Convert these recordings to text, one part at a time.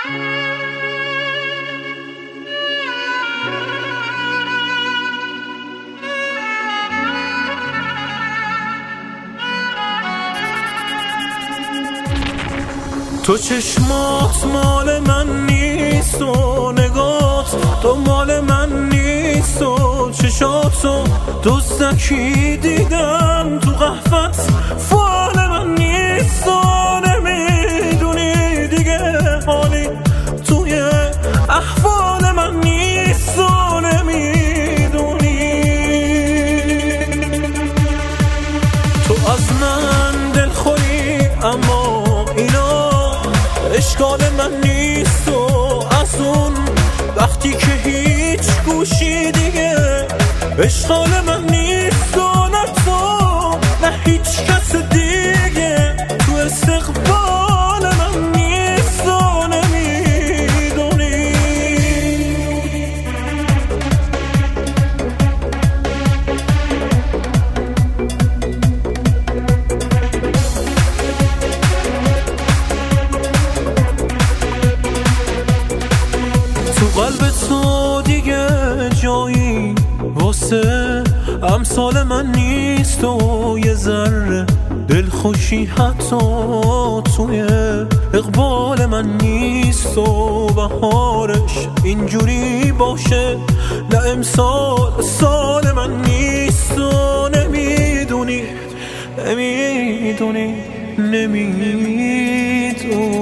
تو چشمات مال من نیست و نگات تو مال من نیست و چشاتو دزدکی دیدم تو قهوت فال من نیست و نمیدونی دیگه حالی توی احوال من نیست و نمیدونی تو از من دلخوری اما اینا اشکال من نیست و از اون وقتی که هیچ گوشی دیگه اشکال من نیست و نه تو نه هیچ کس دیگه تو استقبال من نیست و نمیدونی تو قلب تو دیگه جایی واسه امثال من نیست و یه ذره دلخوشی حتی توی اقبال من نیست و بهارش اینجوری باشه نه امسال سال من نیست و نمیدونی نمیدونی نمیدونی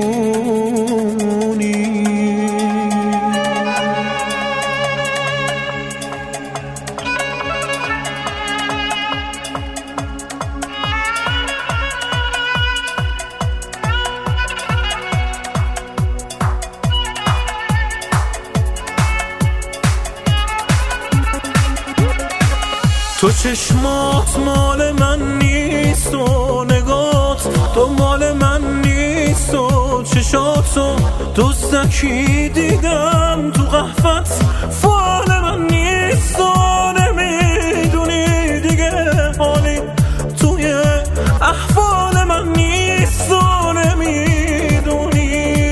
تو چشمات مال من نیست و نگات تو مال من نیست و چشاتو دزدکی دیدم تو قهوت فال من نیست و نمیدونی دیگه حالی توی احوال من نیست و نمیدونی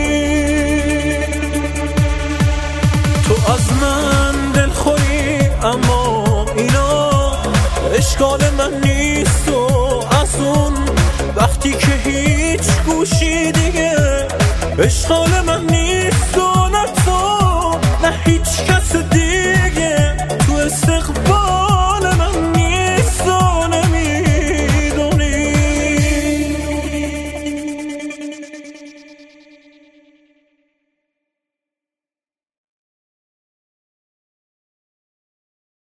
تو از من دلخوری اما اینا اشکال من نیست و از اون وقتی که هیچ گوشی دیگه اشکال من نیست